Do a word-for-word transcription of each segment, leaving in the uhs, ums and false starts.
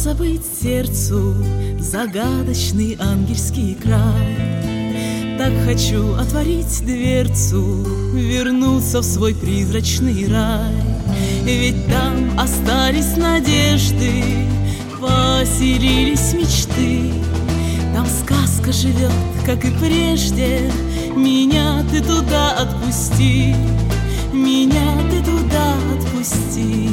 позабыть сердцу загадочный ангельский край. Так хочу отворить дверцу, вернуться в свой призрачный рай. Ведь там остались надежды, поселились мечты. Там сказка живет, как и прежде. Меня ты туда отпусти, меня ты туда отпусти.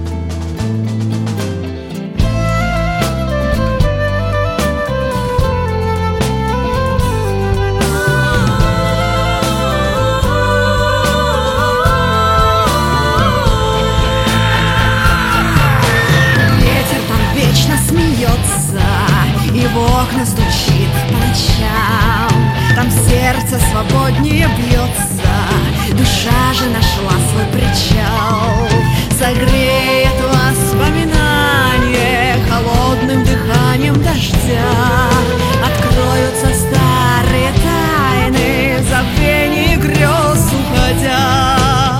И в окна стучит по ночам. Там сердце свободнее бьется, душа же нашла свой причал. Согреет воспоминание холодным дыханием дождя. Откроются старые тайны, в забвении грез уходя.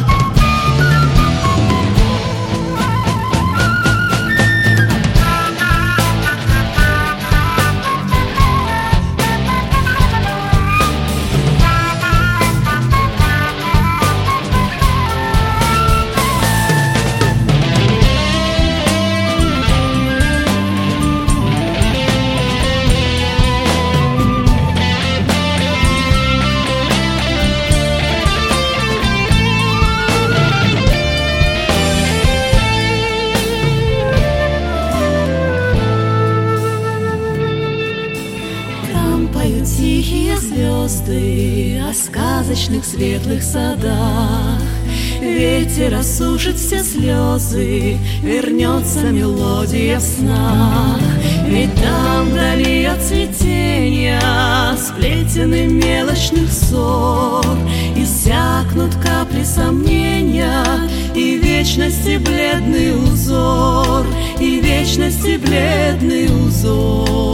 Тихие звезды о сказочных светлых садах. Ветер осушит все слезы, вернется мелодия в снах. Ведь там вдали от цветения сплетены мелочных ссор. Иссякнут капли сомнения, и вечности бледный узор, и вечности бледный узор.